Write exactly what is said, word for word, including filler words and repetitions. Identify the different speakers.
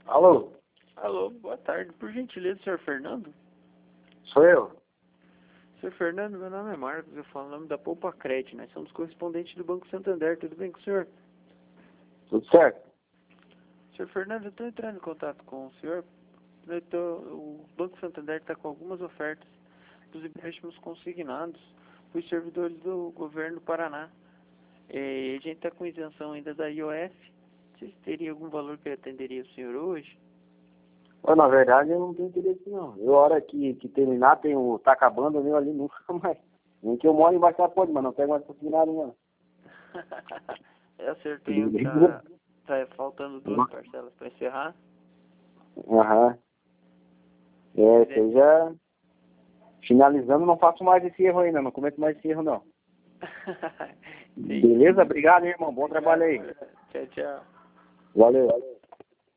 Speaker 1: Alô?
Speaker 2: Alô, boa tarde. Por gentileza, senhor Fernando?
Speaker 1: Sou eu?
Speaker 2: senhor Fernando, meu nome é Marcos, eu falo o nome da Poupa Crédito. Nós somos correspondentes do Banco Santander. Tudo bem com o senhor?
Speaker 1: Tudo certo?
Speaker 2: senhor Fernando, eu estou entrando em contato com o senhor. Eu tô, o Banco Santander está com algumas ofertas dos empréstimos consignados para os servidores do governo do Paraná. É, a gente está com isenção ainda da I O F. Vocês teriam algum valor que atenderia o senhor hoje?
Speaker 1: Ô, na verdade, eu não tenho interesse, não. Eu, a hora que, que terminar, tem o... tá acabando o meu ali, nunca mais. Nem que eu moro embaixo da ponte, mas não pego mais consignado, não.
Speaker 2: É, o senhor tem, tá, tá faltando duas parcelas para encerrar?
Speaker 1: Aham. É, você já... Finalizando, não faço mais esse erro ainda, não cometo mais esse erro, não. Beleza? Obrigado, irmão. Bom trabalho aí.
Speaker 2: Tchau, tchau.
Speaker 1: Valeu.